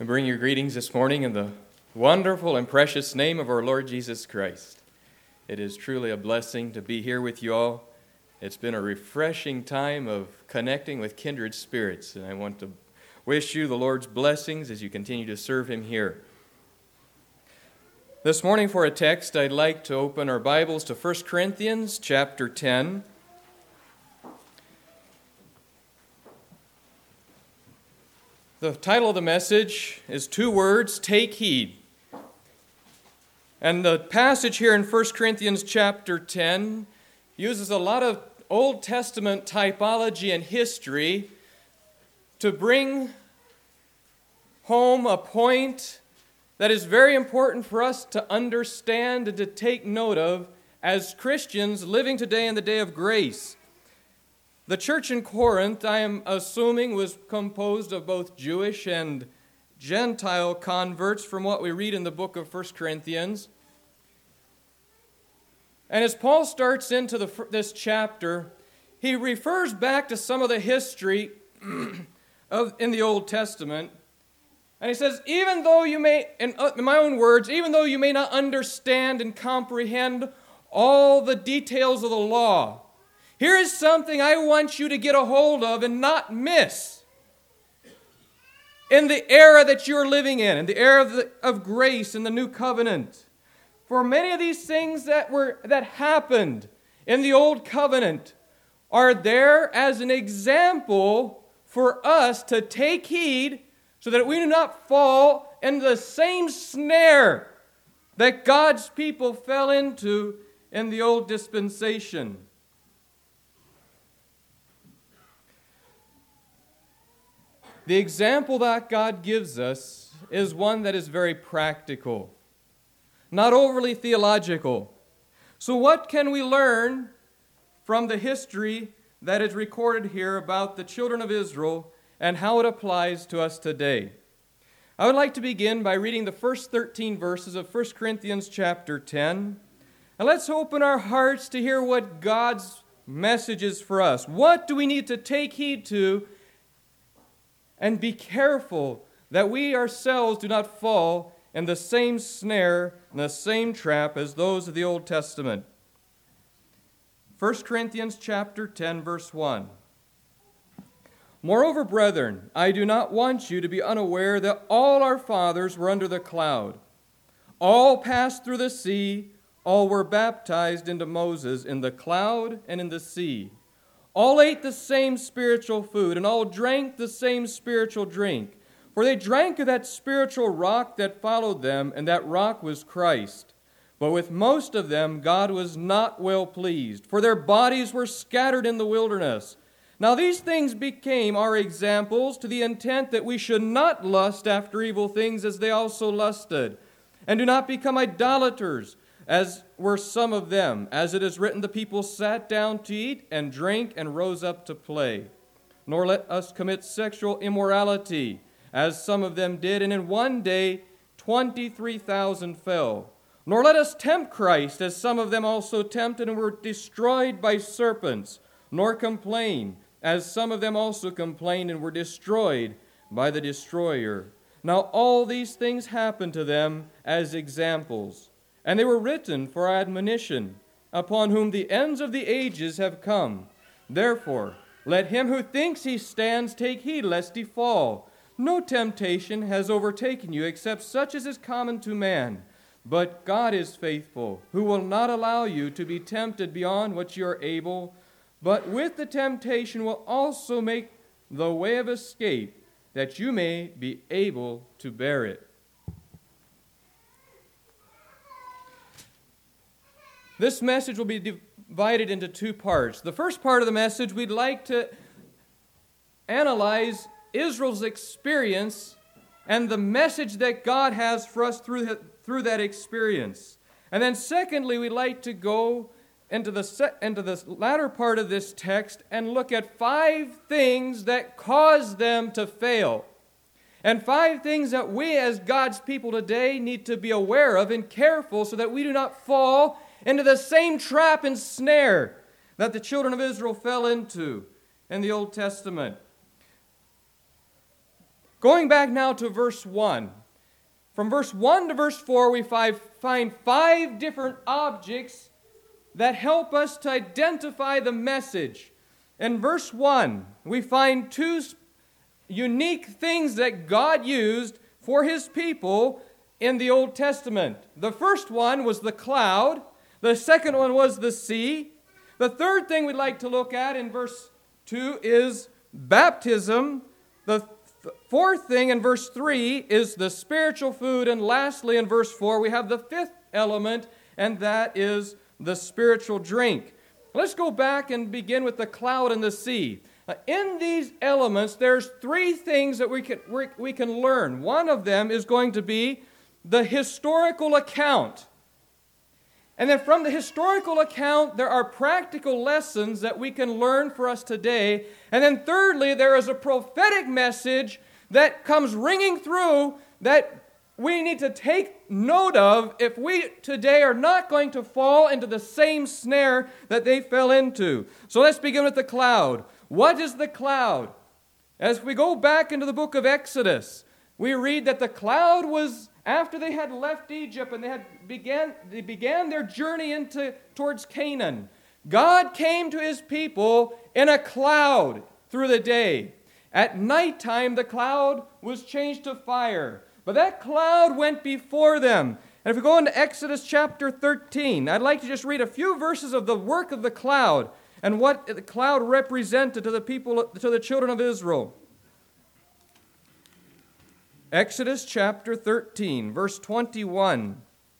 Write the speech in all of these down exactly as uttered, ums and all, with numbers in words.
I bring you greetings this morning in the wonderful and precious name of our Lord Jesus Christ. It is truly a blessing to be here with you all. It's been a refreshing time of connecting with kindred spirits, and I want to wish you the Lord's blessings as you continue to serve Him here. This morning for a text, I'd like to open our Bibles to First Corinthians chapter ten. The title of the message is two words, Take Heed. And the passage here in First Corinthians chapter ten uses a lot of Old Testament typology and history to bring home a point that is very important for us to understand and to take note of as Christians living today in the day of grace. The church in Corinth, I am assuming, was composed of both Jewish and Gentile converts from what we read in the book of First Corinthians. And as Paul starts into the, this chapter, he refers back to some of the history of in the Old Testament. And he says, even though you may, in, in my own words, even though you may not understand and comprehend all the details of the law, here is something I want you to get a hold of and not miss in the era that you're living in, in the era of, the, of grace in the new covenant. For many of these things that were that happened in the old covenant are there as an example for us to take heed so that we do not fall into the same snare that God's people fell into in the old dispensation. The example that God gives us is one that is very practical, not overly theological. So what can we learn from the history that is recorded here about the children of Israel and how it applies to us today? I would like to begin by reading the first thirteen verses of First Corinthians chapter ten. And let's open our hearts to hear what God's message is for us. What do we need to take heed to? And be careful that we ourselves do not fall in the same snare and the same trap as those of the Old Testament. First Corinthians chapter ten, verse one. Moreover, brethren, I do not want you to be unaware that all our fathers were under the cloud. All passed through the sea, all were baptized into Moses in the cloud and in the sea. All ate the same spiritual food, and all drank the same spiritual drink. For they drank of that spiritual rock that followed them, and that rock was Christ. But with most of them God was not well pleased, for their bodies were scattered in the wilderness. Now these things became our examples, to the intent that we should not lust after evil things as they also lusted. And do not become idolaters, as were some of them. As it is written, the people sat down to eat and drink and rose up to play. Nor let us commit sexual immorality, as some of them did, and in one day twenty-three thousand fell. Nor let us tempt Christ, as some of them also tempted and were destroyed by serpents. Nor complain, as some of them also complained and were destroyed by the destroyer. Now all these things happened to them as examples, and they were written for our admonition, upon whom the ends of the ages have come. Therefore, let him who thinks he stands take heed lest he fall. No temptation has overtaken you except such as is common to man. But God is faithful, who will not allow you to be tempted beyond what you are able, but with the temptation will also make the way of escape, that you may be able to bear it. This message will be divided into two parts. The first part of the message, we'd like to analyze Israel's experience and the message that God has for us through that, through that experience. And then secondly, we'd like to go into the, se- into the latter part of this text and look at five things that caused them to fail. And five things that we as God's people today need to be aware of and careful so that we do not fall into the same trap and snare that the children of Israel fell into in the Old Testament. Going back now to verse one. From verse one to verse four, we find five different objects that help us to identify the message. In verse one, we find two unique things that God used for His people in the Old Testament. The first one was the cloud. The second one was the sea. The third thing we'd like to look at in verse two is baptism. The th- fourth thing in verse three is the spiritual food. And lastly, in verse four, we have the fifth element, and that is the spiritual drink. Let's go back and begin with the cloud and the sea. Uh, in these elements, there's three things that we can, we, we can learn. One of them is going to be the historical account. And then from the historical account, there are practical lessons that we can learn for us today. And then thirdly, there is a prophetic message that comes ringing through that we need to take note of if we today are not going to fall into the same snare that they fell into. So let's begin with the cloud. What is the cloud? As we go back into the book of Exodus, we read that the cloud was after they had left Egypt and they had began they began their journey into towards Canaan. God came to His people in a cloud through the day. At nighttime, the cloud was changed to fire. But that cloud went before them. And if we go into Exodus chapter thirteen, I'd like to just read a few verses of the work of the cloud and what the cloud represented to the people, to the children of Israel. Exodus chapter thirteen, verse twenty-one.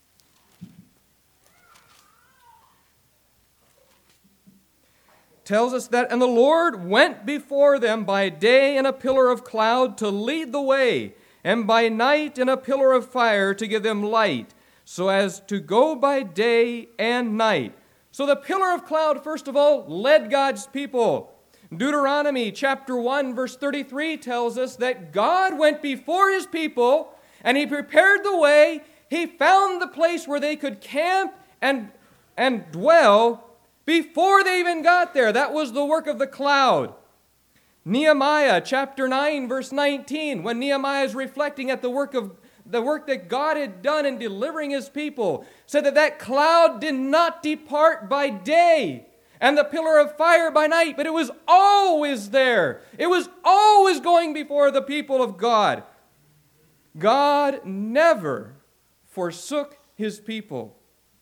Tells us that, and the Lord went before them by day in a pillar of cloud to lead the way, and by night in a pillar of fire to give them light, so as to go by day and night. So the pillar of cloud, first of all, led God's people. Deuteronomy chapter one, verse thirty-three tells us that God went before His people, and He prepared the way. He found the place where they could camp and, and dwell before they even got there. That was the work of the cloud. Nehemiah chapter nine, verse nineteen, when Nehemiah is reflecting at the work of the work that God had done in delivering His people, said that that cloud did not depart by day and the pillar of fire by night, but it was always there. It was always going before the people of God. God never forsook His people.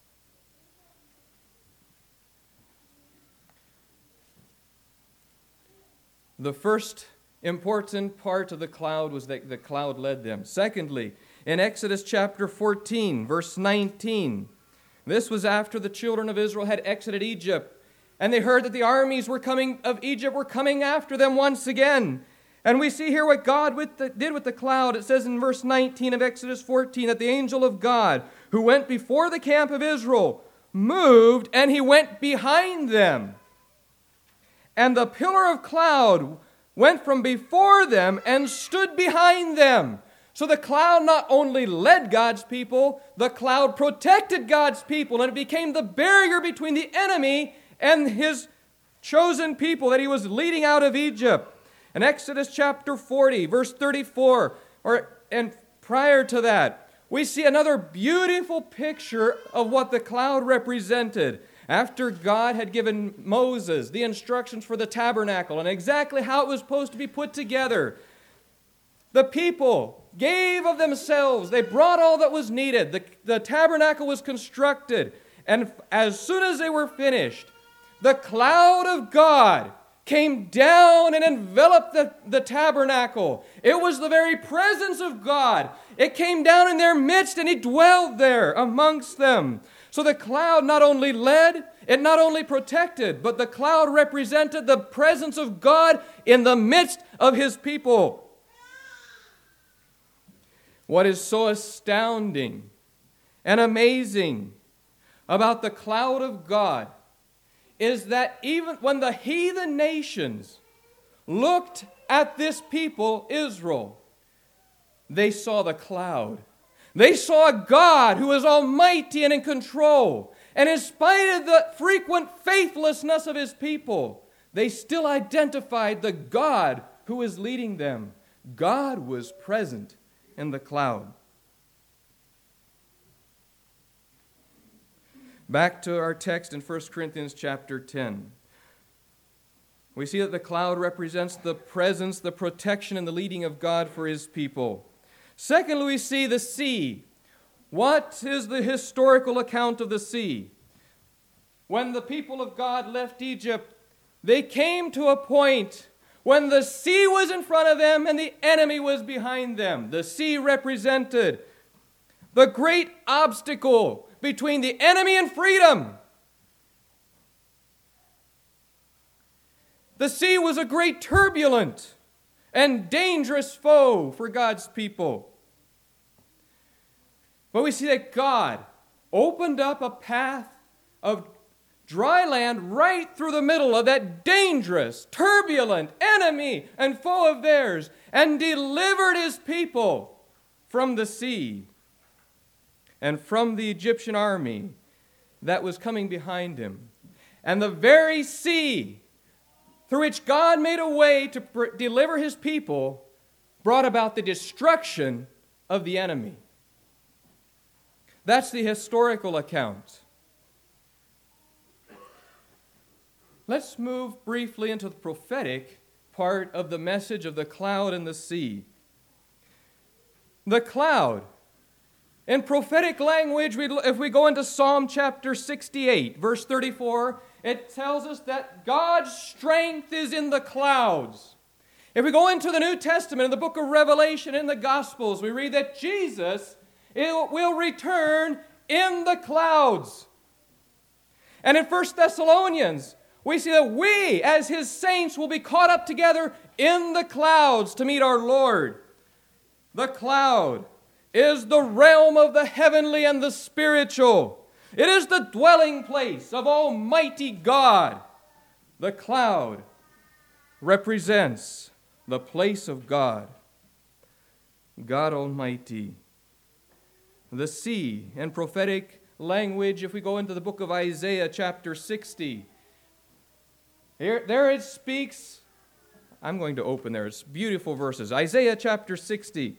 The first important part of the cloud was that the cloud led them. Secondly, in Exodus chapter fourteen, verse nineteen, this was after the children of Israel had exited Egypt, and they heard that the armies were coming of Egypt were coming after them once again. And we see here what God with the, did with the cloud. It says in verse nineteen of Exodus fourteen that the angel of God, who went before the camp of Israel, moved, and he went behind them. And the pillar of cloud went from before them and stood behind them. So the cloud not only led God's people, the cloud protected God's people, and it became the barrier between the enemy and His chosen people that He was leading out of Egypt. In Exodus chapter forty, verse thirty-four, or and prior to that, we see another beautiful picture of what the cloud represented. After God had given Moses the instructions for the tabernacle and exactly how it was supposed to be put together, the people gave of themselves. They brought all that was needed. The, the tabernacle was constructed. And as soon as they were finished, the cloud of God came down and enveloped the, the tabernacle. It was the very presence of God. It came down in their midst, and He dwelled there amongst them. So the cloud not only led, it not only protected, but the cloud represented the presence of God in the midst of His people. What is so astounding and amazing about the cloud of God is that even when the heathen nations looked at this people, Israel, they saw the cloud. They saw a God who is almighty and in control. And in spite of the frequent faithlessness of His people, they still identified the God who is leading them. God was present in the cloud. Back to our text in First Corinthians chapter ten. We see that the cloud represents the presence, the protection, and the leading of God for his people. Secondly, we see the sea. What is the historical account of the sea? When the people of God left Egypt, they came to a point when the sea was in front of them and the enemy was behind them. The sea represented the great obstacle between the enemy and freedom. The sea was a great turbulent and dangerous foe for God's people. But we see that God opened up a path of dry land right through the middle of that dangerous, turbulent enemy and foe of theirs, and delivered his people from the sea and from the Egyptian army that was coming behind him. And the very sea through which God made a way to pr- deliver his people brought about the destruction of the enemy. That's the historical account. Let's move briefly into the prophetic part of the message of the cloud and the sea. The cloud. In prophetic language, we, if we go into Psalm chapter sixty-eight, verse thirty-four, it tells us that God's strength is in the clouds. If we go into the New Testament, in the book of Revelation, in the Gospels, we read that Jesus will return in the clouds. And in First Thessalonians, we see that we, as his saints, will be caught up together in the clouds to meet our Lord. The cloud is the realm of the heavenly and the spiritual. It is the dwelling place of Almighty God. The cloud represents the place of God, God Almighty. The sea, in prophetic language, if we go into the book of Isaiah chapter sixty, here, there it speaks. I'm going to open there. It's beautiful verses. Isaiah chapter sixty.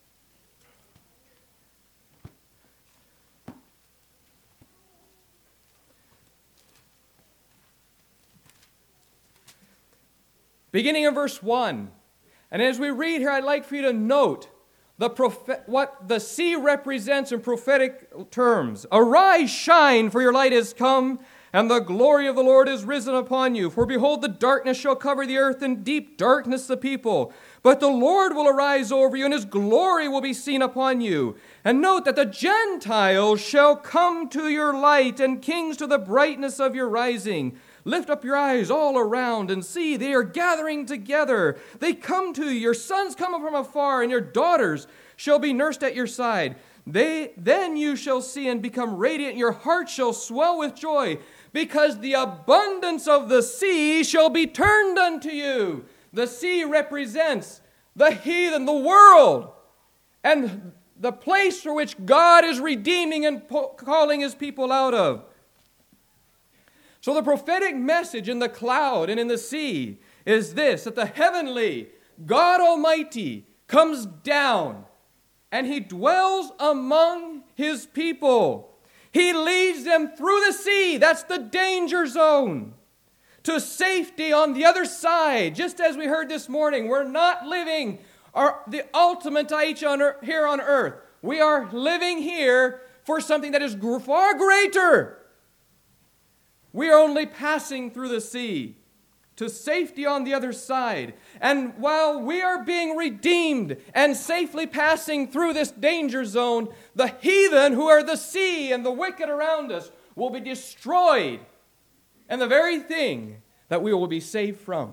Beginning in verse one. And as we read here, I'd like for you to note the prophet, what the sea represents in prophetic terms. Arise, shine, for your light is come, and the glory of the Lord is risen upon you. For behold, the darkness shall cover the earth, and deep darkness the people. But the Lord will arise over you, and his glory will be seen upon you. And note that the Gentiles shall come to your light, and kings to the brightness of your rising. Lift up your eyes all around and see, they are gathering together. They come to you. Your sons come from afar, and your daughters shall be nursed at your side. They, then you shall see and become radiant. Your heart shall swell with joy, because the abundance of the sea shall be turned unto you. The sea represents the heathen, the world, and the place for which God is redeeming and po- calling his people out of. So the prophetic message in the cloud and in the sea is this, that the heavenly God Almighty comes down and he dwells among his people. He leads them through the sea, that's the danger zone, to safety on the other side. Just as we heard this morning, we're not living our, the ultimate age on earth, here on earth. We are living here for something that is far greater. We are only passing through the sea to safety on the other side. And while we are being redeemed and safely passing through this danger zone, the heathen who are the sea and the wicked around us will be destroyed, and the very thing that we will be saved from.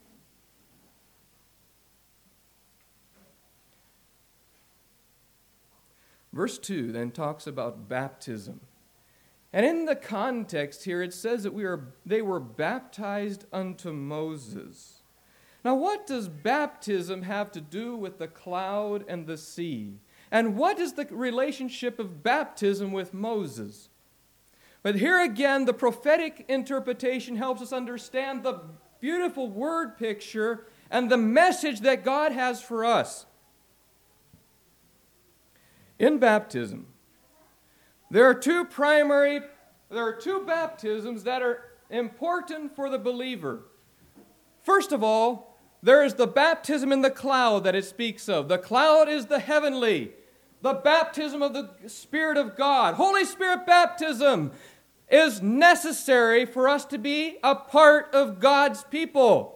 Verse two then talks about baptism. And in the context here, it says that we are, they were baptized unto Moses. Now, what does baptism have to do with the cloud and the sea? And what is the relationship of baptism with Moses? But here again, the prophetic interpretation helps us understand the beautiful word picture and the message that God has for us. In baptism, there are two primary, there are two baptisms that are important for the believer. First of all, there is the baptism in the cloud that it speaks of. The cloud is the heavenly, the baptism of the Spirit of God. Holy Spirit baptism is necessary for us to be a part of God's people.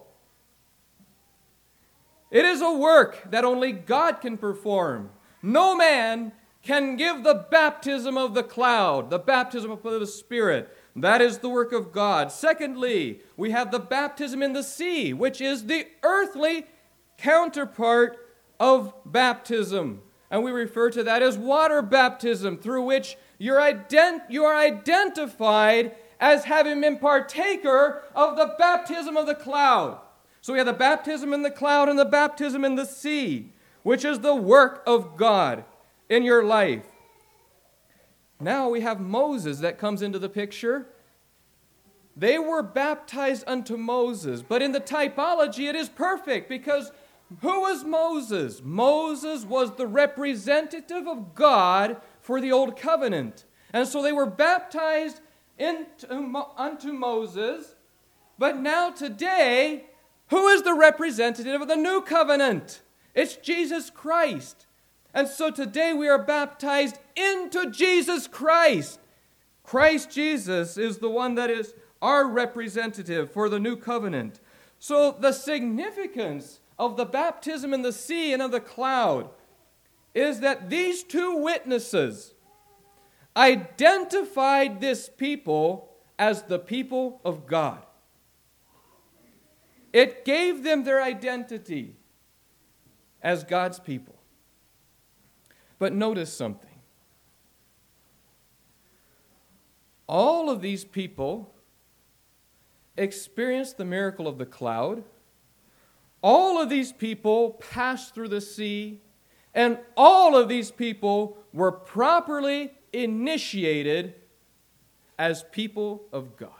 It is a work that only God can perform. No man can give the baptism of the cloud, the baptism of the Spirit. That is the work of God. Secondly, we have the baptism in the sea, which is the earthly counterpart of baptism. And we refer to that as water baptism, through which you're ident- you are identified as having been partaker of the baptism of the cloud. So we have the baptism in the cloud and the baptism in the sea, which is the work of God in your life. Now we have Moses that comes into the picture. They were baptized unto Moses, but in the typology it is perfect, because who was Moses? Moses was the representative of God for the Old Covenant. And so they were baptized into, unto Moses, but now today, who is the representative of the New Covenant? It's Jesus Christ. And so today we are baptized into Jesus Christ. Christ Jesus is the one that is our representative for the New Covenant. So the significance of the baptism in the sea and of the cloud is that these two witnesses identified this people as the people of God. It gave them their identity as God's people. But notice something. All of these people experienced the miracle of the cloud. All of these people passed through the sea. And all of these people were properly initiated as people of God.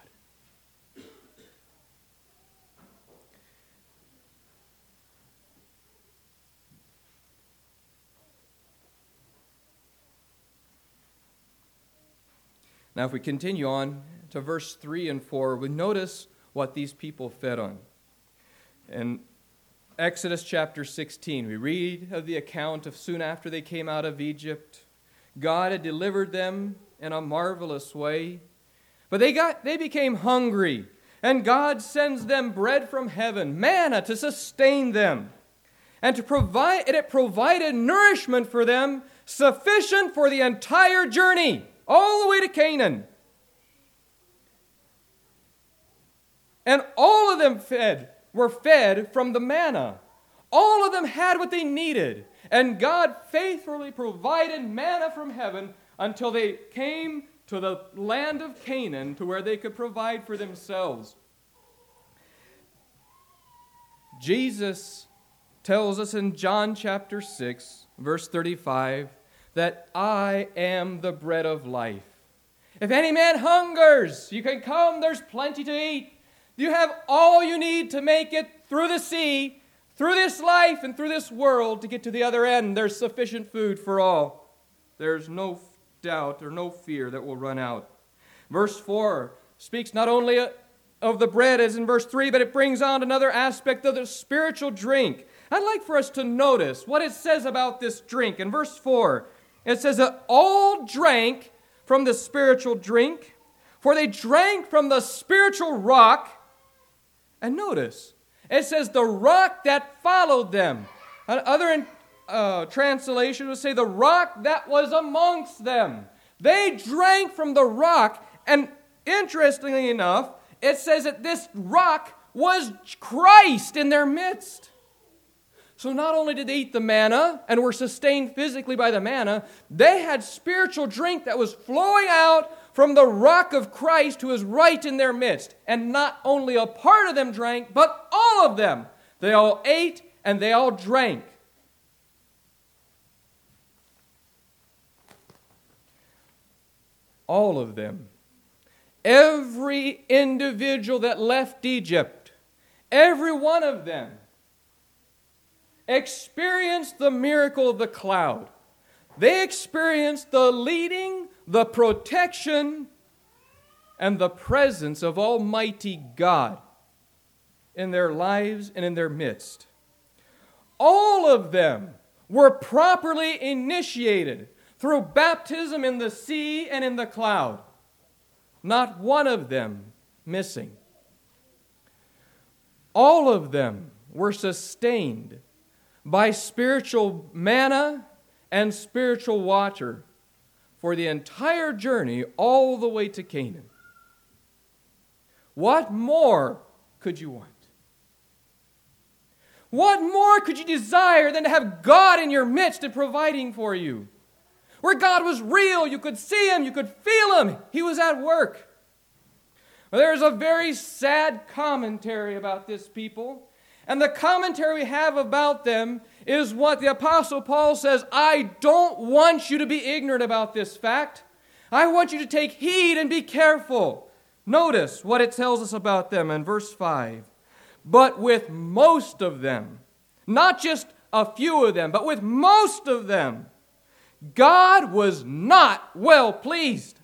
Now, if we continue on to verse three and four, we notice what these people fed on. In Exodus chapter sixteen, we read of the account of soon after they came out of Egypt. God had delivered them in a marvelous way, but they got they became hungry, and God sends them bread from heaven, manna, to sustain them, and to provide. And it provided nourishment for them sufficient for the entire journey, all the way to Canaan. And all of them fed, were fed from the manna. All of them had what they needed. And God faithfully provided manna from heaven until they came to the land of Canaan, to where they could provide for themselves. Jesus tells us in John chapter six, verse thirty-five, that I am the bread of life. If any man hungers, you can come, there's plenty to eat. You have all you need to make it through the sea, through this life, and through this world to get to the other end. There's sufficient food for all. There's no doubt or no fear that will run out. Verse four speaks not only of the bread as in verse three, but it brings on another aspect of the spiritual drink. I'd like for us to notice what it says about this drink. In verse four, it says that all drank from the spiritual drink, for they drank from the spiritual rock. And notice, it says the rock that followed them. Other uh, translations would say the rock that was amongst them. They drank from the rock, and interestingly enough, it says that this rock was Christ in their midst. So not only did they eat the manna and were sustained physically by the manna, they had spiritual drink that was flowing out from the rock of Christ, who is right in their midst. And not only a part of them drank, but all of them. They all ate and they all drank. All of them. Every individual that left Egypt, every one of them experienced the miracle of the cloud. They experienced the leading, the protection, and the presence of Almighty God in their lives and in their midst. All of them were properly initiated through baptism in the sea and in the cloud. Not one of them missing. All of them were sustained by spiritual manna and spiritual water for the entire journey all the way to Canaan. What more could you want? What more could you desire than to have God in your midst and providing for you? Where God was real, you could see Him, you could feel Him. He was at work. There's a very sad commentary about this people. And the commentary we have about them is what the Apostle Paul says, I don't want you to be ignorant about this fact. I want you to take heed and be careful. Notice what it tells us about them in verse five. But with most of them, not just a few of them, but with most of them, God was not well pleased.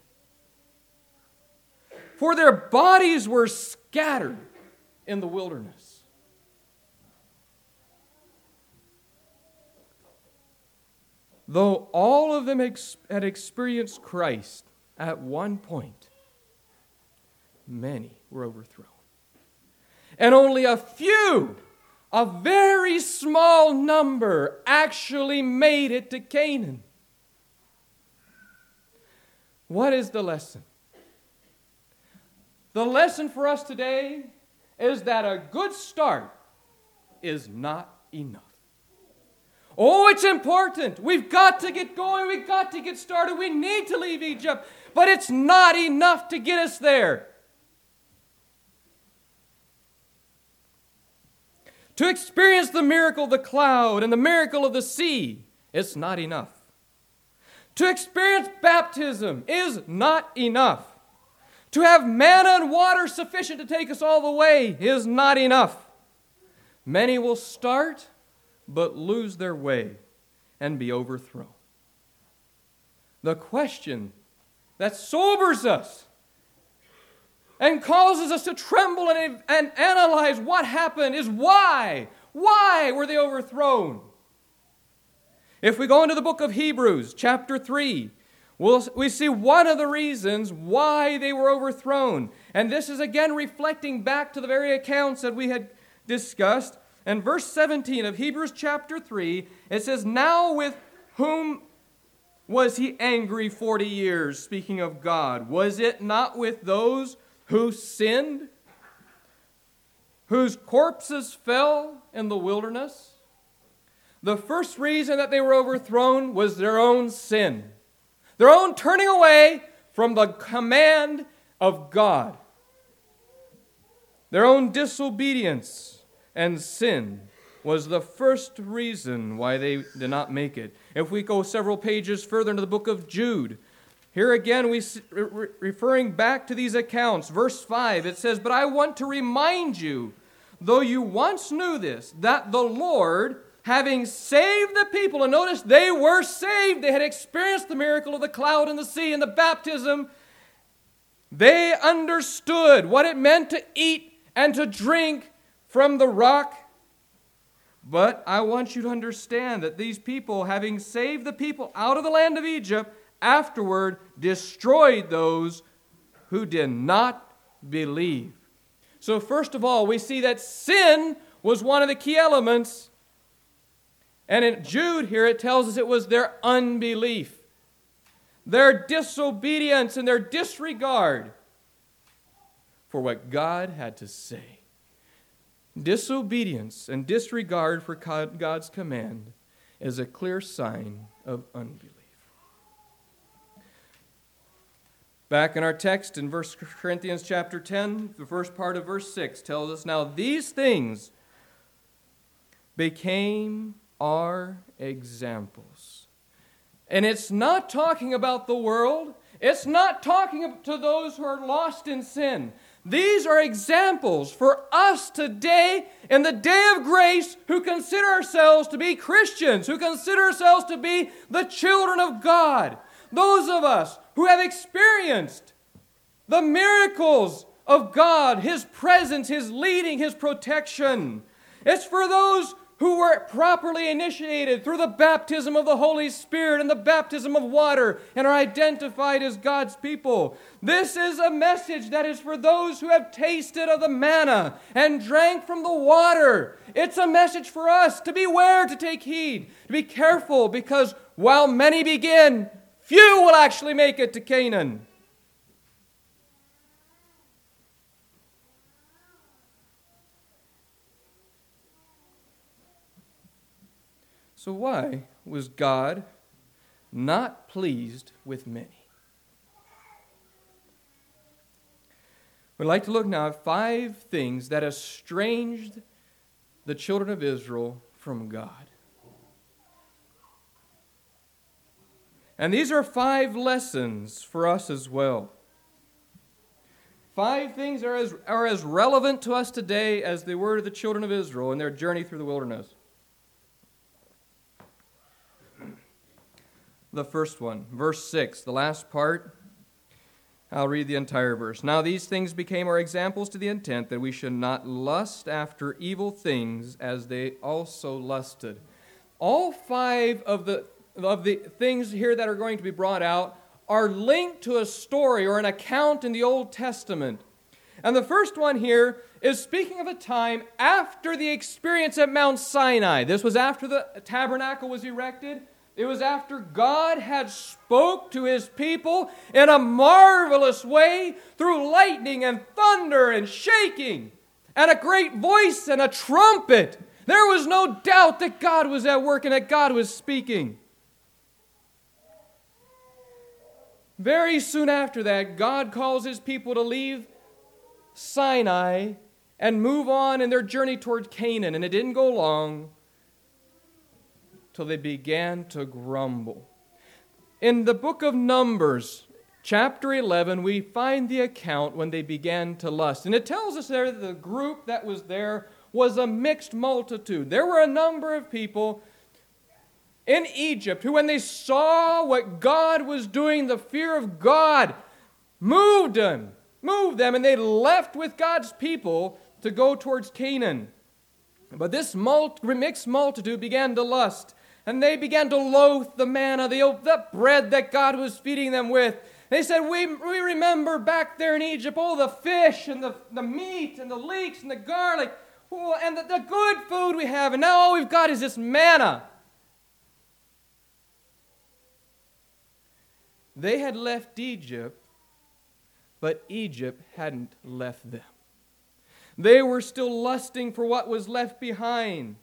For their bodies were scattered in the wilderness. Though all of them ex- had experienced Christ at one point, many were overthrown. And only a few, a very small number, actually made it to Canaan. What is the lesson? The lesson for us today is that a good start is not enough. Oh, it's important. We've got to get going. We've got to get started. We need to leave Egypt. But it's not enough to get us there. To experience the miracle of the cloud and the miracle of the sea, it's not enough. To experience baptism is not enough. To have manna and water sufficient to take us all the way is not enough. Many will start, but lose their way and be overthrown. The question that sobers us and causes us to tremble and, and analyze what happened is why? Why were they overthrown? If we go into the book of Hebrews, chapter three, we'll, we see one of the reasons why they were overthrown. And this is again reflecting back to the very accounts that we had discussed. And verse seventeen of Hebrews chapter three, it says, Now with whom was he angry forty years, speaking of God? Was it not with those who sinned, whose corpses fell in the wilderness? The first reason that they were overthrown was their own sin, their own turning away from the command of God, their own disobedience and sin was the first reason why they did not make it. If we go several pages further into the book of Jude, here again, we re- referring back to these accounts, verse five, it says, But I want to remind you, though you once knew this, that the Lord, having saved the people, and notice they were saved, they had experienced the miracle of the cloud and the sea and the baptism, they understood what it meant to eat and to drink from the rock. But I want you to understand that these people, having saved the people out of the land of Egypt, afterward destroyed those who did not believe. So first of all, we see that sin was one of the key elements. And in Jude here, it tells us it was their unbelief, their disobedience, and their disregard for what God had to say. Disobedience and disregard for God's command is a clear sign of unbelief. Back in our text in First Corinthians chapter ten, the first part of verse six tells us, Now these things became our examples. And it's not talking about the world. It's not talking to those who are lost in sin. These are examples for us today in the day of grace who consider ourselves to be Christians, who consider ourselves to be the children of God. Those of us who have experienced the miracles of God, His presence, His leading, His protection. It's for those who were properly initiated through the baptism of the Holy Spirit and the baptism of water and are identified as God's people. This is a message that is for those who have tasted of the manna and drank from the water. It's a message for us to beware, to take heed, to be careful, because while many begin, few will actually make it to Canaan. So why was God not pleased with many? We'd like to look now at five things that estranged the children of Israel from God. And these are five lessons for us as well. Five things are as, are as relevant to us today as they were to the children of Israel in their journey through the wilderness. The first one, verse six, the last part. I'll read the entire verse. Now these things became our examples to the intent that we should not lust after evil things as they also lusted. All five of the, of the things here that are going to be brought out are linked to a story or an account in the Old Testament. And the first one here is speaking of a time after the experience at Mount Sinai. This was after the tabernacle was erected. It was after God had spoke to His people in a marvelous way through lightning and thunder and shaking and a great voice and a trumpet. There was no doubt that God was at work and that God was speaking. Very soon after that, God calls His people to leave Sinai and move on in their journey toward Canaan. And it didn't go long till they began to grumble. In the book of Numbers, chapter eleven, we find the account when they began to lust. And it tells us there that the group that was there was a mixed multitude. There were a number of people in Egypt who, when they saw what God was doing, the fear of God moved them, moved them, and they left with God's people to go towards Canaan. But this mixed multitude began to lust. And they began to loathe the manna, the, the bread that God was feeding them with. They said, we, we remember back there in Egypt, all the fish and the, the meat and the leeks and the garlic oh, and the, the good food we have. And now all we've got is this manna. They had left Egypt, but Egypt hadn't left them. They were still lusting for what was left behind.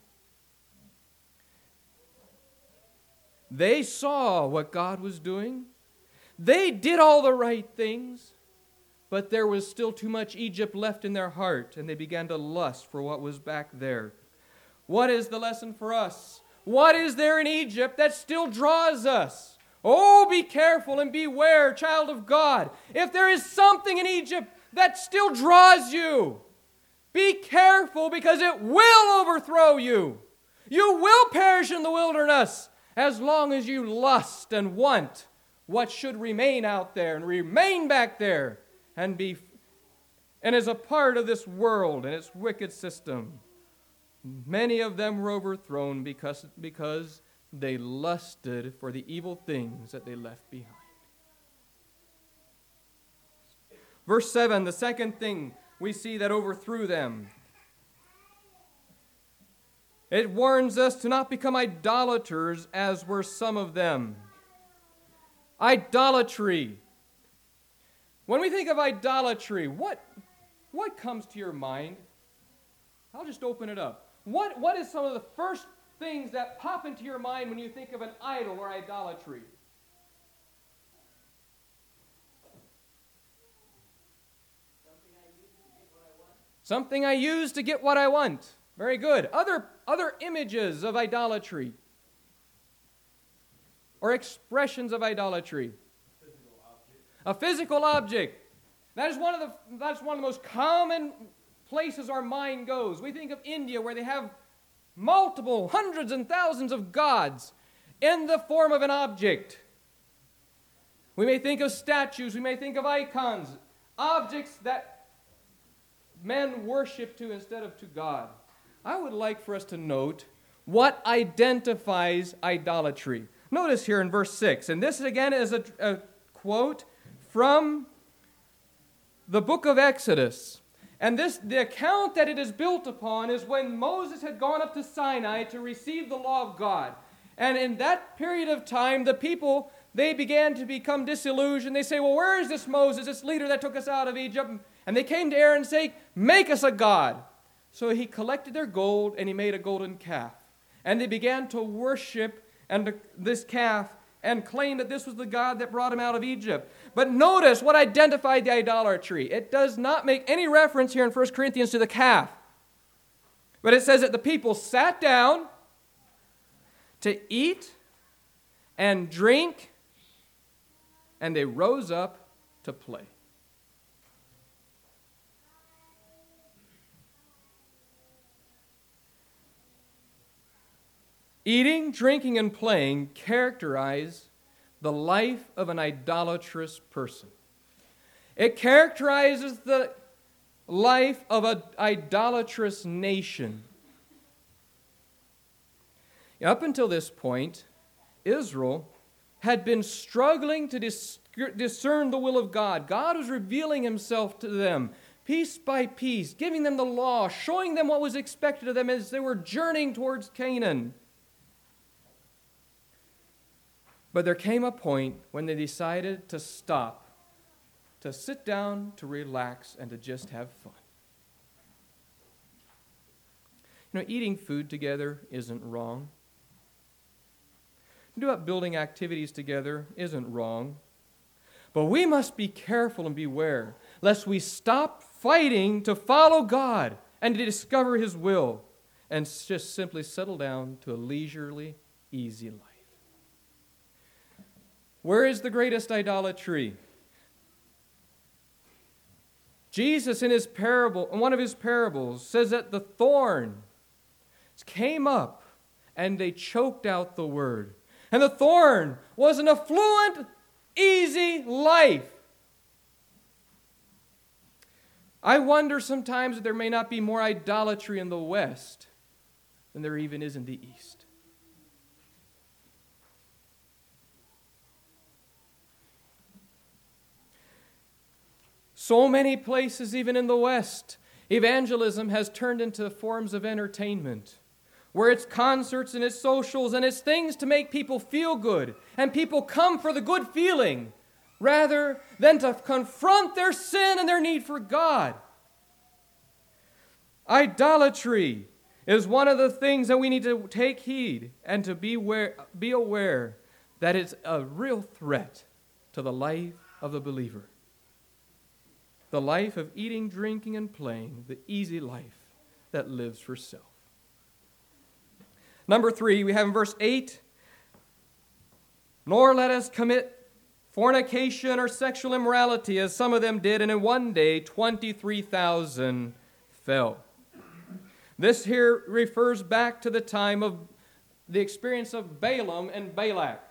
They saw what God was doing. They did all the right things, but there was still too much Egypt left in their heart, and they began to lust for what was back there. What is the lesson for us? What is there in Egypt that still draws us? Oh, be careful and beware, child of God. If there is something in Egypt that still draws you, be careful, because it will overthrow you. You will perish in the wilderness as long as you lust and want what should remain out there and remain back there and be and is a part of this world and its wicked system. Many of them were overthrown because, because they lusted for the evil things that they left behind. Verse seven, the second thing we see that overthrew them. It warns us to not become idolaters, as were some of them. Idolatry. When we think of idolatry, what, what comes to your mind? I'll just open it up. What, what is some of the first things that pop into your mind when you think of an idol or idolatry? Something I use to get what I want. Very good. Other, other images of idolatry or expressions of idolatry. Physical object. A physical object. That is one of the, that's one of the most common places our mind goes. We think of India, where they have multiple, hundreds and thousands of gods in the form of an object. We may think of statues, we may think of icons, objects that men worship to instead of to God. I would like for us to note what identifies idolatry. Notice here in verse six, and this again is a, a quote from the book of Exodus. And this, the account that it is built upon is when Moses had gone up to Sinai to receive the law of God. And in that period of time, the people, they began to become disillusioned. They say, well, where is this Moses, this leader that took us out of Egypt? And they came to Aaron and say, make us a god. So he collected their gold and he made a golden calf. And they began to worship and this calf and claim that this was the God that brought him out of Egypt. But notice what identified the idolatry. It does not make any reference here in First Corinthians to the calf. But it says that the people sat down to eat and drink, and they rose up to play. Eating, drinking, and playing characterize the life of an idolatrous person. It characterizes the life of an idolatrous nation. Up until this point, Israel had been struggling to dis- discern the will of God. God was revealing himself to them piece by piece, giving them the law, showing them what was expected of them as they were journeying towards Canaan. But there came a point when they decided to stop, to sit down, to relax, and to just have fun. You know, eating food together isn't wrong. Do up building activities together isn't wrong. But we must be careful and beware, lest we stop fighting to follow God and to discover his will, and just simply settle down to a leisurely, easy life. Where is the greatest idolatry? Jesus in his parable, in one of his parables, says that the thorn came up and they choked out the word. And the thorn was an affluent, easy life. I wonder sometimes if there may not be more idolatry in the West than there even is in the East. So many places, even in the West, evangelism has turned into forms of entertainment, where it's concerts and it's socials and it's things to make people feel good, and people come for the good feeling rather than to confront their sin and their need for God. Idolatry is one of the things that we need to take heed and to be aware, be aware that it's a real threat to the life of the believer. The life of eating, drinking, and playing, the easy life that lives for self. Number three, we have in verse eight, nor let us commit fornication or sexual immorality, as some of them did, and in one day twenty-three thousand fell. This here refers back to the time of the experience of Balaam and Balak.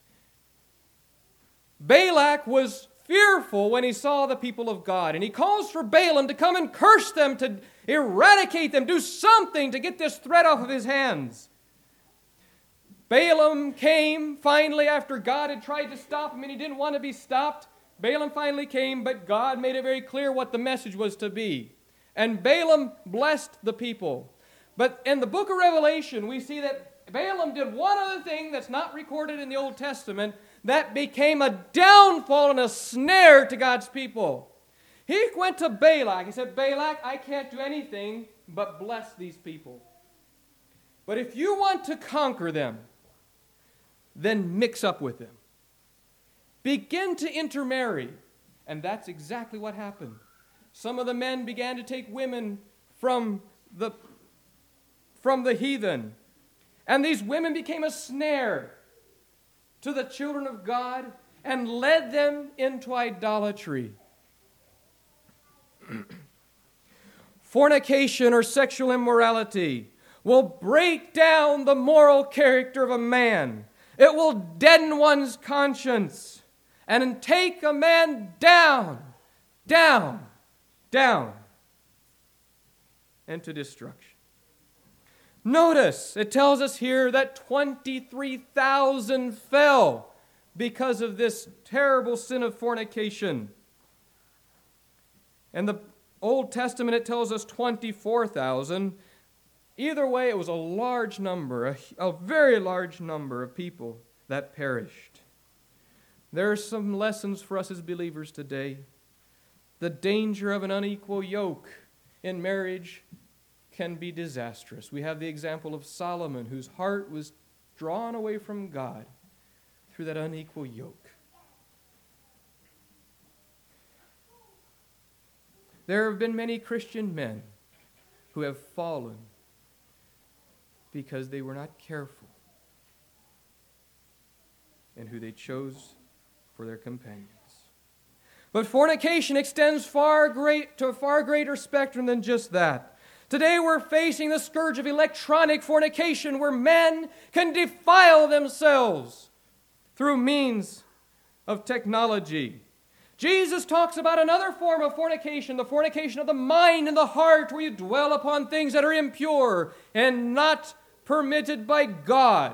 Balak was fearful when he saw the people of God, and he calls for Balaam to come and curse them, to eradicate them, do something to get this threat off of his hands. Balaam came finally after God had tried to stop him and he didn't want to be stopped. Balaam finally came, but God made it very clear what the message was to be. And Balaam blessed the people. But in the book of Revelation, we see that Balaam did one other thing that's not recorded in the Old Testament that became a downfall and a snare to God's people. He went to Balak. He said, Balak, I can't do anything but bless these people. But if you want to conquer them, then mix up with them. Begin to intermarry. And that's exactly what happened. Some of the men began to take women from the, from the heathen. And these women became a snare to the children of God and led them into idolatry. Fornication or sexual immorality will break down the moral character of a man. It will deaden one's conscience and take a man down, down, down into destruction. Notice, it tells us here that twenty-three thousand fell because of this terrible sin of fornication. In the Old Testament, it tells us twenty-four thousand. Either way, it was a large number, a, a very large number of people that perished. There are some lessons for us as believers today. The danger of an unequal yoke in marriage can be disastrous. We have the example of Solomon, whose heart was drawn away from God through that unequal yoke. There have been many Christian men who have fallen because they were not careful in who they chose for their companions. But fornication extends far great to a far greater spectrum than just that. Today we're facing the scourge of electronic fornication, where men can defile themselves through means of technology. Jesus talks about another form of fornication, the fornication of the mind and the heart, where you dwell upon things that are impure and not permitted by God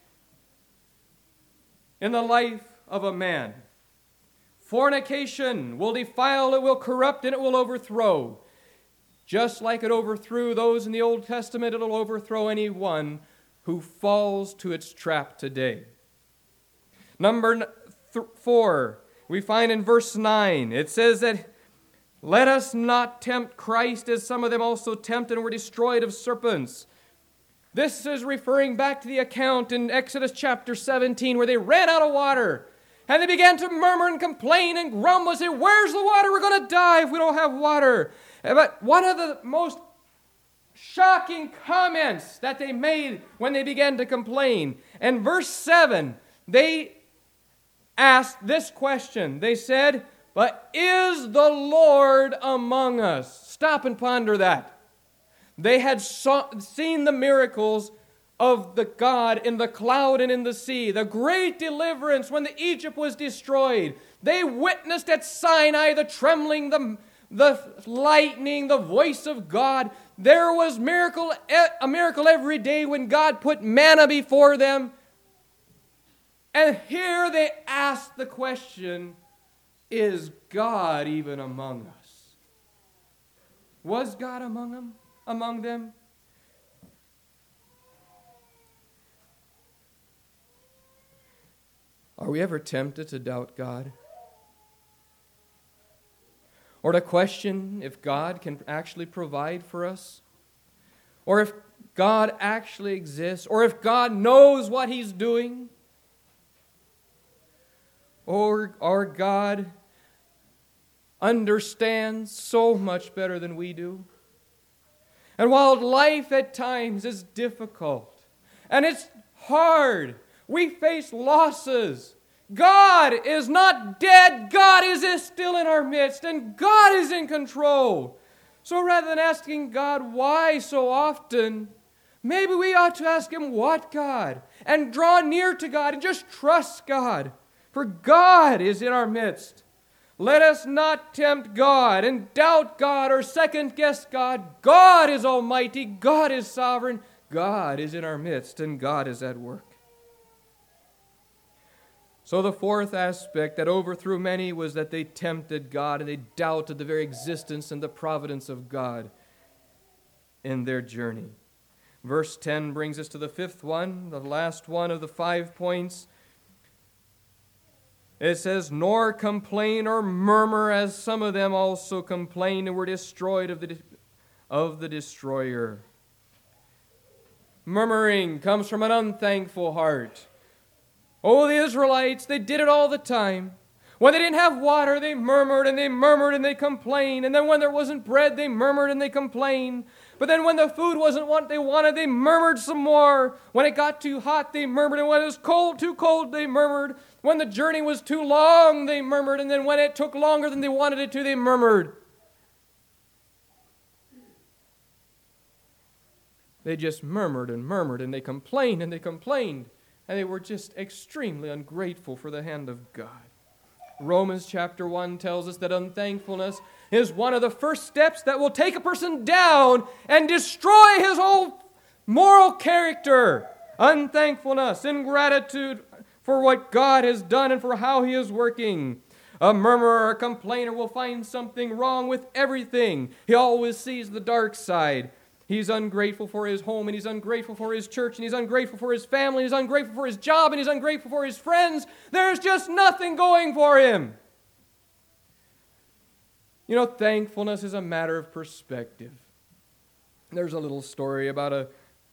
in the life of a man. Fornication will defile, it will corrupt, and it will overthrow. Just like it overthrew those in the Old Testament, it will overthrow anyone who falls to its trap today. Number th- four, we find in verse nine, it says that, "Let us not tempt Christ, as some of them also tempted and were destroyed of serpents." This is referring back to the account in Exodus chapter seventeen, where they ran out of water. And they began to murmur and complain and grumble and say, "Where's the water? We're going to die if we don't have water." But one of the most shocking comments that they made when they began to complain, in verse seven, they asked this question. They said, "But is the Lord among us?" Stop and ponder that. They had saw, seen the miracles of the God in the cloud and in the sea, the great deliverance when the Egypt was destroyed. They witnessed at Sinai the trembling, the, the lightning, the voice of God. There was miracle, a miracle every day when God put manna before them. And here they asked the question, is God even among us? Was God among them? Among them? Are we ever tempted to doubt God? Or to question if God can actually provide for us? Or if God actually exists? Or if God knows what He's doing? Or our God understands so much better than we do? And while life at times is difficult and it's hard, we face losses, God is not dead. God is still in our midst, and God is in control. So rather than asking God why so often, maybe we ought to ask Him what God, and draw near to God and just trust God, for God is in our midst. Let us not tempt God and doubt God or second-guess God. God is almighty. God is sovereign. God is in our midst, and God is at work. So the fourth aspect that overthrew many was that they tempted God and they doubted the very existence and the providence of God in their journey. Verse ten brings us to the fifth one, the last one of the five points. It says, "Nor complain or murmur, as some of them also complained and were destroyed of the, of the destroyer." Murmuring comes from an unthankful heart. Oh, the Israelites, they did it all the time. When they didn't have water, they murmured and they murmured and they complained. And then when there wasn't bread, they murmured and they complained. But then when the food wasn't what they wanted, they murmured some more. When it got too hot, they murmured. And when it was cold, too cold, they murmured. When the journey was too long, they murmured. And then when it took longer than they wanted it to, they murmured. They just murmured and murmured, and they complained and they complained, and they were just extremely ungrateful for the hand of God. Romans chapter one tells us that unthankfulness is one of the first steps that will take a person down and destroy his whole moral character. Unthankfulness, ingratitude for what God has done and for how He is working. A murmurer or a complainer will find something wrong with everything. He always sees the dark side. He's ungrateful for his home, and he's ungrateful for his church, and he's ungrateful for his family, and he's ungrateful for his job, and he's ungrateful for his friends. There's just nothing going for him. You know, thankfulness is a matter of perspective. There's a little story about a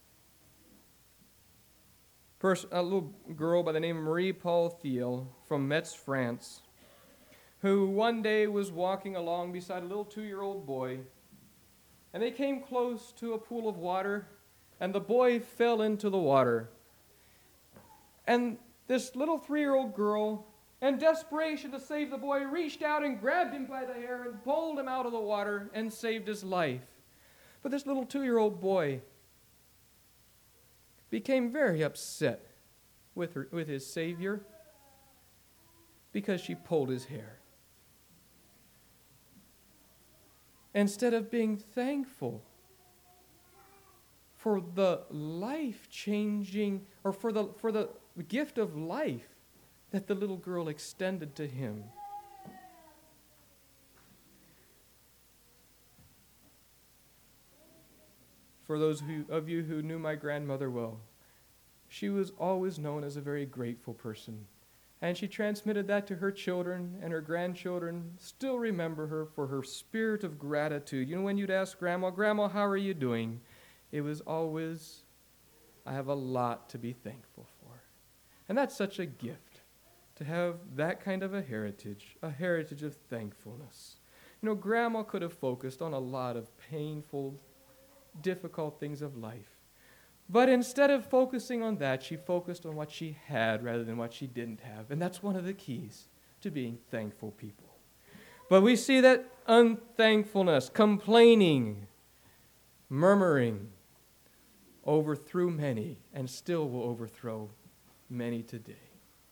person, a little girl by the name of Marie Paul Thiel from Metz, France, who one day was walking along beside a little two-year-old boy. And they came close to a pool of water, and the boy fell into the water. And this little three-year-old girl, in desperation to save the boy, reached out and grabbed him by the hair and pulled him out of the water and saved his life. But this little two-year-old boy became very upset with her, with his Savior because she pulled his hair. Instead of being thankful for the life-changing, or for the for the gift of life that the little girl extended to him. For those who, of you who knew my grandmother well, she was always known as a very grateful person. And she transmitted that to her children, and her grandchildren still remember her for her spirit of gratitude. You know, when you'd ask Grandma, Grandma, how are you doing? It was always, I have a lot to be thankful for. And that's such a gift, to have that kind of a heritage, a heritage of thankfulness. You know, Grandma could have focused on a lot of painful, difficult things of life. But instead of focusing on that, she focused on what she had rather than what she didn't have. And that's one of the keys to being thankful people. But we see that unthankfulness, complaining, murmuring, overthrew many and still will overthrow many today.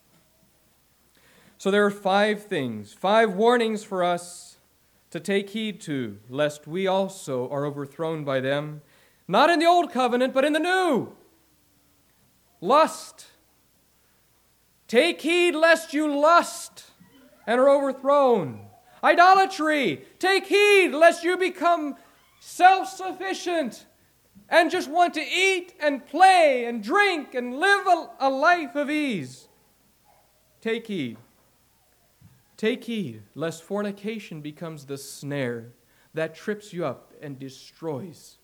So there are five things, five warnings for us to take heed to, lest we also are overthrown by them. Not in the old covenant, but in the new. Lust. Take heed lest you lust and are overthrown. Idolatry. Take heed lest you become self-sufficient and just want to eat and play and drink and live a, a life of ease. Take heed. Take heed lest fornication becomes the snare that trips you up and destroys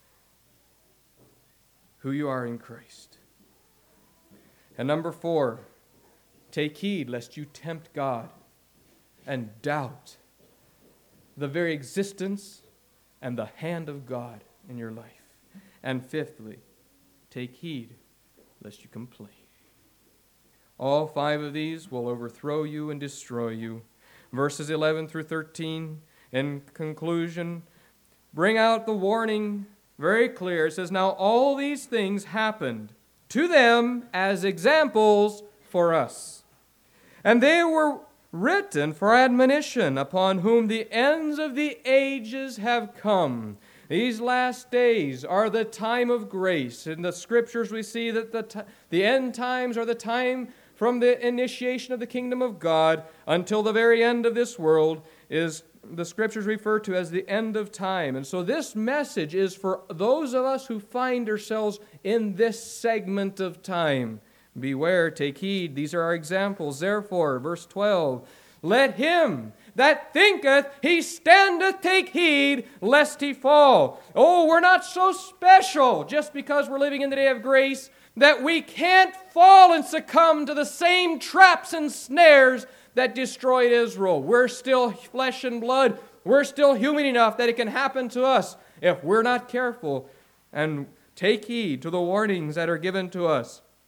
who you are in Christ. And number four, take heed lest you tempt God and doubt the very existence and the hand of God in your life. And fifthly, take heed lest you complain. All five of these will overthrow you and destroy you. Verses eleven through thirteen, in conclusion, bring out the warning very clear. It says, now all these things happened to them as examples for us. And they were written for admonition, upon whom the ends of the ages have come. These last days are the time of grace. In the Scriptures we see that the, t- the end times are the time from the initiation of the kingdom of God until the very end of this world is the Scriptures refer to as the end of time. And so this message is for those of us who find ourselves in this segment of time. Beware, take heed. These are our examples. Therefore, verse twelve, let him that thinketh he standeth take heed, lest he fall. Oh, we're not so special just because we're living in the day of grace that we can't fall and succumb to the same traps and snares that destroyed Israel. We're still flesh and blood. We're still human enough that it can happen to us if we're not careful and take heed to the warnings that are given to us.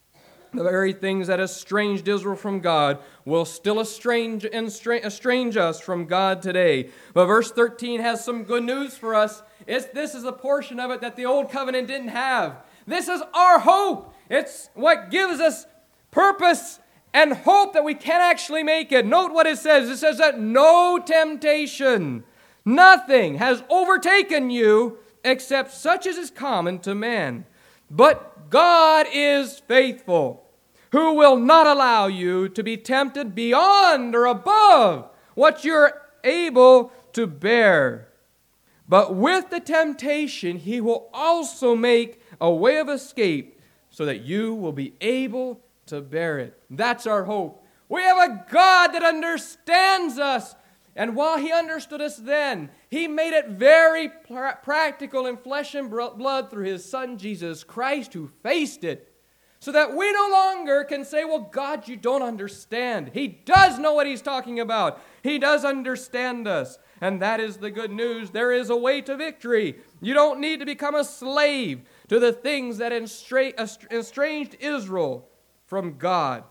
The very things that estranged Israel from God will still estrange, estrange us from God today. But verse thirteen has some good news for us. It's, this is a portion of it that the old covenant didn't have. This is our hope. It's what gives us purpose and hope that we can actually make it. Note what it says. It says that no temptation, nothing has overtaken you except such as is common to man. But God is faithful, who will not allow you to be tempted beyond or above what you're able to bear. But with the temptation, He will also make a way of escape so that you will be able to bear it. That's our hope. We have a God that understands us. And while He understood us then, He made it very pr- practical in flesh and blood through His Son, Jesus Christ, who faced it. So that we no longer can say, well, God, you don't understand. He does know what He's talking about. He does understand us. And that is the good news. There is a way to victory. You don't need to become a slave to the things that estranged Israel from God.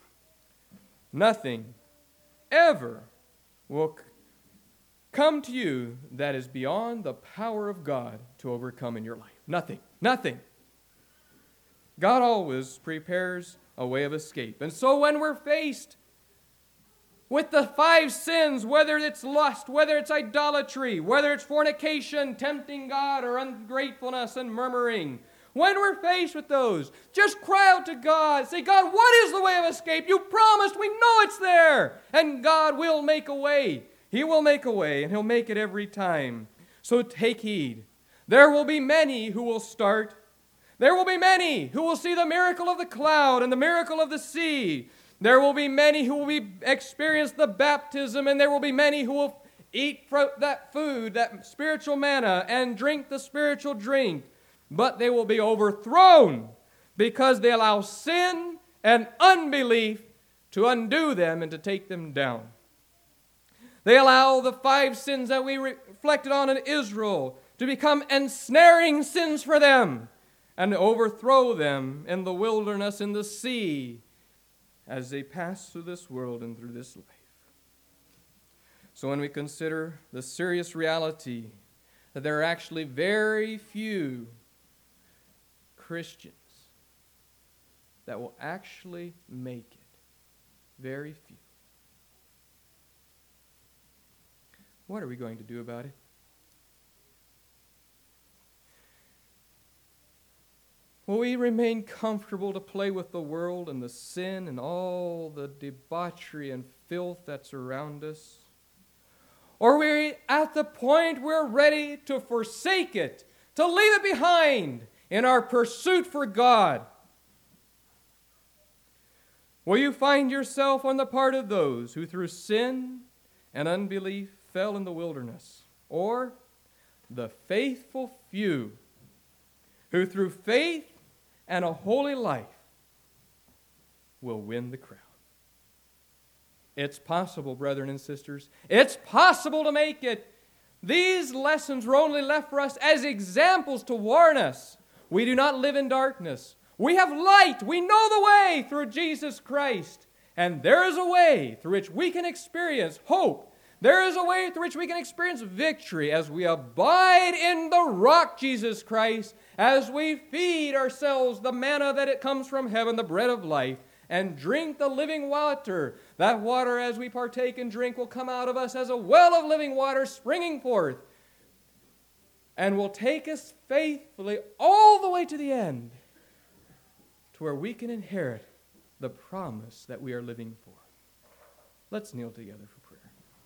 Nothing ever will come to you that is beyond the power of God to overcome in your life. Nothing. Nothing. God always prepares a way of escape. And so when we're faced with the five sins, whether it's lust, whether it's idolatry, whether it's fornication, tempting God, or ungratefulness and murmuring, when we're faced with those, just cry out to God. Say, God, what is the way of escape? You promised. We know it's there. And God will make a way. He will make a way, and He'll make it every time. So take heed. There will be many who will start. There will be many who will see the miracle of the cloud and the miracle of the sea. There will be many who will be, experience the baptism, and there will be many who will eat that food, that spiritual manna, and drink the spiritual drink. But they will be overthrown because they allow sin and unbelief to undo them and to take them down. They allow the five sins that we reflected on in Israel to become ensnaring sins for them and overthrow them in the wilderness, in the sea, as they pass through this world and through this life. So when we consider the serious reality that there are actually very few Christians that will actually make it, very few. What are we going to do about it? Will we remain comfortable to play with the world and the sin and all the debauchery and filth that's around us? Or are we at the point we're ready to forsake it, to leave it behind in our pursuit for God? Will you find yourself on the part of those who through sin and unbelief fell in the wilderness? Or the faithful few who through faith and a holy life will win the crown? It's possible, brethren and sisters. It's possible to make it. These lessons were only left for us as examples to warn us. We do not live in darkness. We have light. We know the way through Jesus Christ. And there is a way through which we can experience hope. There is a way through which we can experience victory as we abide in the rock, Jesus Christ, as we feed ourselves the manna that it comes from heaven, the bread of life, and drink the living water. That water, as we partake and drink, will come out of us as a well of living water springing forth, and will take us faithfully all the way to the end, to where we can inherit the promise that we are living for. Let's kneel together for prayer.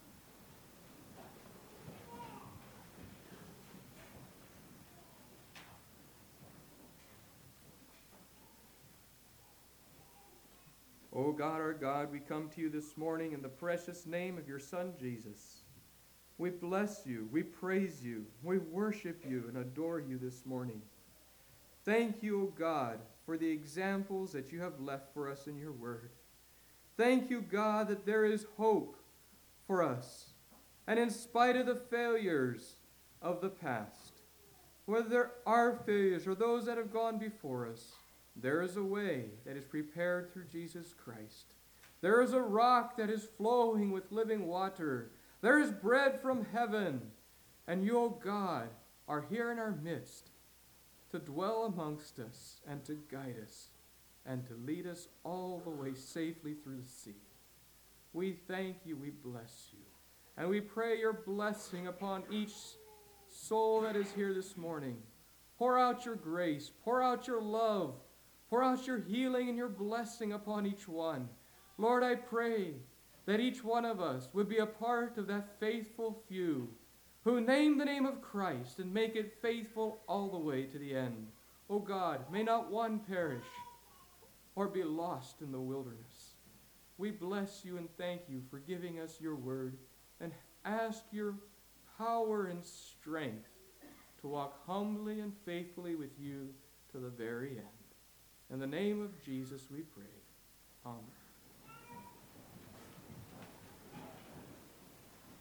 O God, our God, we come to you this morning in the precious name of your Son, Jesus. We bless you, we praise you, we worship you and adore you this morning. Thank you, O God, for the examples that you have left for us in your word. Thank you, God, that there is hope for us. And in spite of the failures of the past, whether there are failures or those that have gone before us, There is a way that is prepared through Jesus Christ. There is a rock that is flowing with living water. There is bread from heaven. And you, O God, are here in our midst to dwell amongst us and to guide us and to lead us all the way safely through the sea. We thank you, we bless you, and we pray your blessing upon each soul that is here this morning. Pour out your grace, pour out your love, pour out your healing and your blessing upon each one. Lord, I pray that each one of us would be a part of that faithful few who name the name of Christ and make it faithful all the way to the end. O God, may not one perish or be lost in the wilderness. We bless you and thank you for giving us your word and ask your power and strength to walk humbly and faithfully with you to the very end. In the name of Jesus we pray. Amen.